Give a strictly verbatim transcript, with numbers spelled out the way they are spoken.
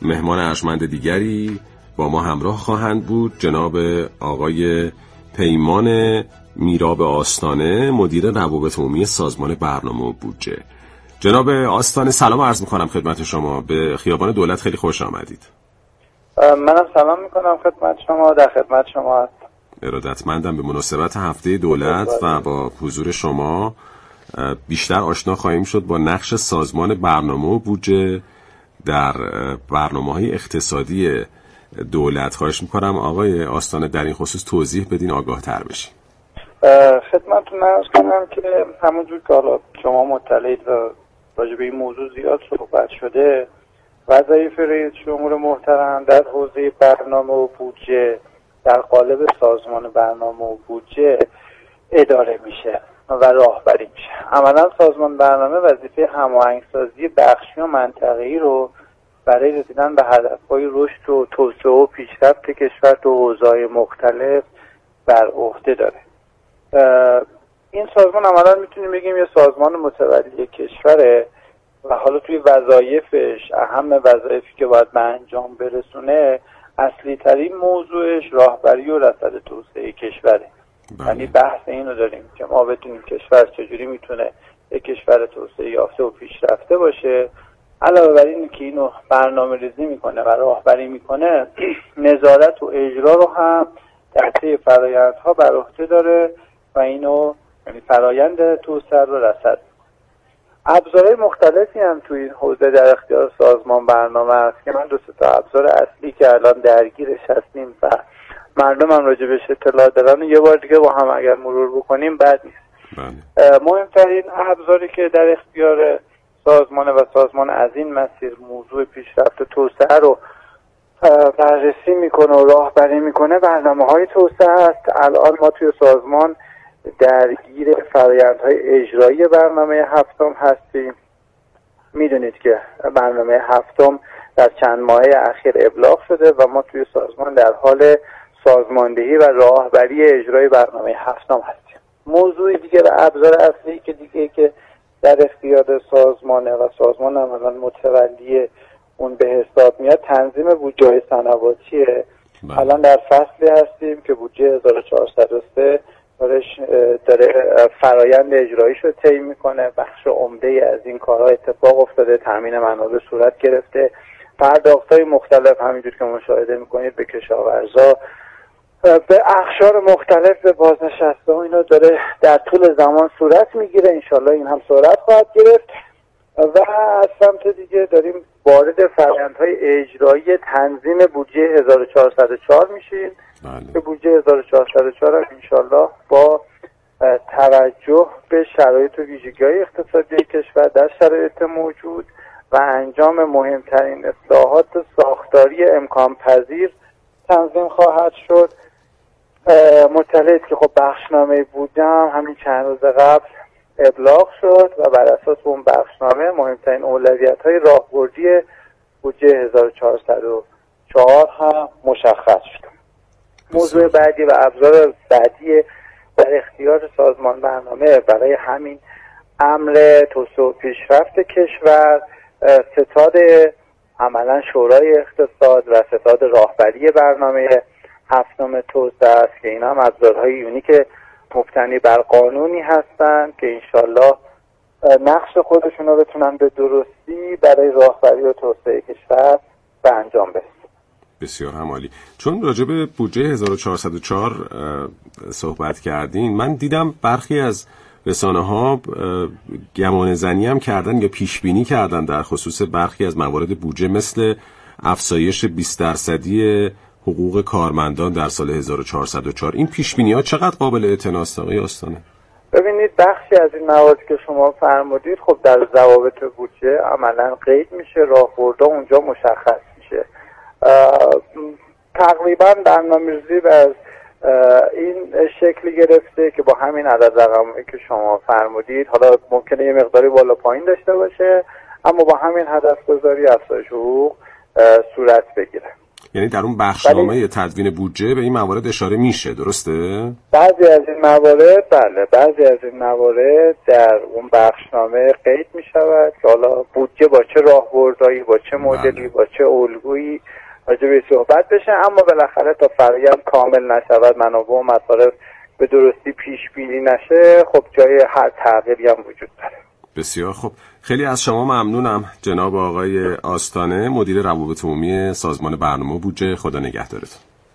مهمان ارجمند دیگری با ما همراه خواهند بود، جناب آقای پیمان میراب آستانه، مدیر روابط عمومی سازمان برنامه و بودجه. جناب آستانه سلام عرض میکنم خدمت شما، به خیابان دولت خیلی خوش آمدید. منم سلام میکنم خدمت شما، در خدمت شما هستم. ارادتمندم. به مناسبت هفته دولت و با حضور شما بیشتر آشنا خواهیم شد با نقش سازمان برنامه و بودجه در برنامه‌های اقتصادی دولت. خواهش میکنم آقای آستانه در این خصوص توضیح بدین، آگاه تر بشین. خدمتتون عرض کنم که همونجور که حالا شما مطلعید و راجع به این موضوع زیاد صحبت شده، وظایف رئیس جمهور محترم در حوزه برنامه و بودجه در قالب سازمان برنامه و بودجه اداره میشه و راهبری میشه. عملا سازمان برنامه وظیفه هماهنگسازی بخشی و منطقه‌ای رو برای رسیدن به هدف‌های رشد و توسعه و پیشرفت کشور تو حوزه‌های مختلف بر عهده داره. این سازمان عملا میتونیم بگیم یه سازمان متولی کشوره و حالا توی وظایفش، اهم وظایفی که باید به انجام برسونه، اصلی ترین موضوعش راهبری و رصد توسعه کشوره. یعنی بحث اینو داریم که ما بدونیم کشور چجوری میتونه یک کشور توسعه یافته و پیشرفته باشه. علاوه بر این که اینو برنامه ریزی میکنه و راهبری میکنه، نظارت و اجرا رو هم در طی فرآیندها بر عهده داره و اینو یعنی فرآیند توسعه رو رصد. ابزارهای مختلفی هم توی این حوزه در اختیار سازمان برنامه است که من دو سه تا ابزار اصلی که الان درگیرش هستیم و مردم هم راجع بهش اطلاع دارن یه بار دیگه با هم اگر مرور بکنیم بد نیست. بله. مهمترین ابزاری که در اختیار سازمان و سازمان از این مسیر موضوع پیشرفت توسعه رو بررسی میکنه و راهبری میکنه برنامه‌های توسعه است. الان ما توی سازمان درگیر فرآیندهای اجرایی برنامه هفتم هستیم. میدونید که برنامه هفتم در چند ماه اخیر ابلاغ شده و ما توی سازمان در حال سازماندهی و راهبری اجرای برنامه هفتم هستیم. موضوع دیگه و ابزار اصلی که دیگه که در اختیار سازمانه و سازمان عملاً متولی اون به حساب میاد تنظیم بودجه سنواتیه. الان در فصلی هستیم که بودجه هزار و چهارصد و سه داره فرایند اجراییش رو طی میکنه. بخش عمده از این کارها اتفاق افتاده، تامین منابع صورت گرفته، پرداخت‌های مختلف همینجور که مشاهده میکنید به کشاورزا، به اقشار مختلف، به بازنشسته و اینا داره در طول زمان صورت میگیره. انشالله این هم صورت خواهد گرفت و از سمت دیگه داریم وارد فرآیندهای اجرایی تنظیم بودجه هزار و چهارصد و چهار میشیم که بودجه هزار و چهارصد و چهار هم انشالله با توجه به شرایط و ویژگی‌های اقتصادی کشور در شرایط موجود و انجام مهمترین اصلاحات ساختاری امکان پذیر تنظیم خواهد شد. مطلعید که خب بخشنامه بودم همین چند روز قبل ابلاغ شد و بر اساس اون بخشنامه مهمترین اولویت‌های راهبردی بودجه هزار و چهارصد و چهار هم مشخص شد. موضوع بعدی و ابزار بعدی در اختیار سازمان برنامه برای همین امر توسعه و پیشرفت کشور ستاد عملا شورای اقتصاد و ستاد راهبری برنامه هفتم توسعه است که اینا هم ابزارهای یونیک مبتنی بر قانونی هستند که انشالله نقش خودشون رو بتونن به درستی برای راهبری و توسعه کشور به انجام برسونن. بسیار هم عالی. چون راجع به بودجه هزار و چهارصد و چهار صحبت کردین، من دیدم برخی از رسانه‌ها گمان زنی هم کردن یا پیش بینی کردن در خصوص برخی از موارد بودجه مثل افزایش بیست درصدی حقوق کارمندان در سال هزار و چهارصد و چهار. این پیش بینی‌ها چقدر قابل اعتنا است آقای آستانه؟ ببینید بخشی از این مواردی که شما فرمودید خب در ضوابط بودجه عملاً قید میشه، راهبردها اونجا مشخص میشه. تقریبا برنامه‌ریزی از این شکلی گرفته که با همین عدد رقمی که شما فرمودید، حالا ممکنه یه مقداری بالا پایین داشته باشه، اما با همین هدف گذاری افزایش حقوق صورت بگیره. یعنی در اون بخشنامه تدوین بودجه به این موارد اشاره میشه، درسته؟ بعضی از این موارد بله بعضی از این موارد در اون بخشنامه قید میشود که حالا بودجه با چه راهبردهایی، با چه مدلی، بله. با چه الگویی راجع به صحبت بشه، اما بالاخره تا فرآیند کامل نشود، منابع و مصارف به درستی پیش بینی نشه، خب جای هر تغییری هم وجود داره. بسیار خب، خیلی از شما ممنونم جناب آقای آستانه، مدیر روابط عمومی سازمان برنامه بودجه. خدا نگهدارتون.